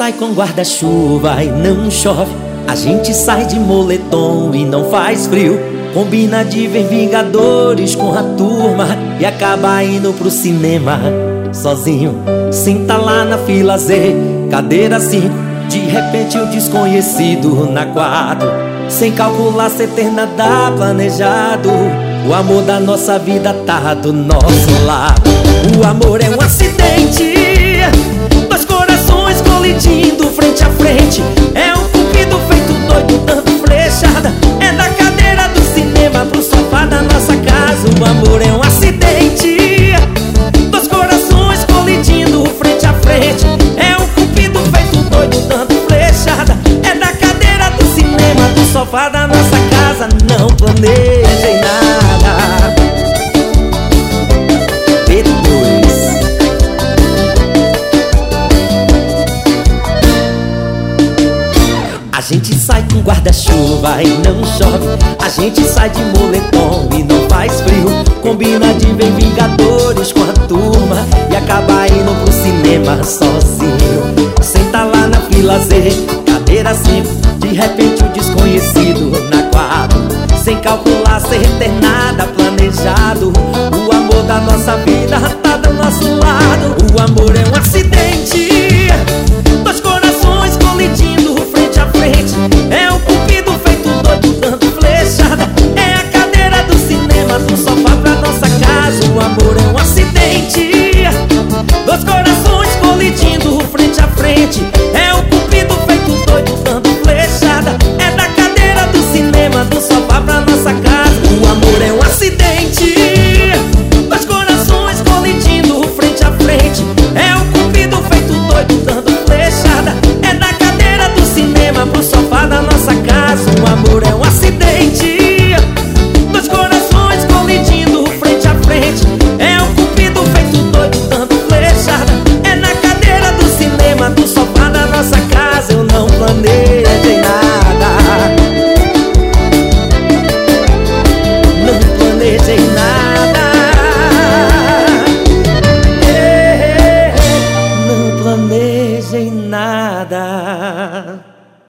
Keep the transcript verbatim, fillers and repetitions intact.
sai com guarda-chuva e não chove. A gente sai de moletom e não faz frio. Combina de ver Vingadores com a turma e acaba indo pro cinema sozinho. Senta lá na fila Z, cadeira cinco. De repente o desconhecido na quadro. Sem calcular sem ter nada planejado. O amor da nossa vida tá do nosso lado. O amor é um acidente, dois corações colidindo frente a frente. É um cupido feito doido dando flechada. É da cadeira do cinema pro sofá da nossa casa. O amor é um acidente, dois corações colidindo frente a frente. É um cupido feito doido dando flechada. É da cadeira do cinema pro sofá da nossa casa. Não planejei nada. B dois. A gente sai com guarda-chuva e não chove. A gente sai de moletom e não faz frio. Combina de ver Vingadores com a turma e acaba indo pro cinema sozinho. Senta lá na fila Z, cadeira cinco. De repente o desconhecido na quadra. Sem calcular, sem ter nada planejado. O amor da nossa vida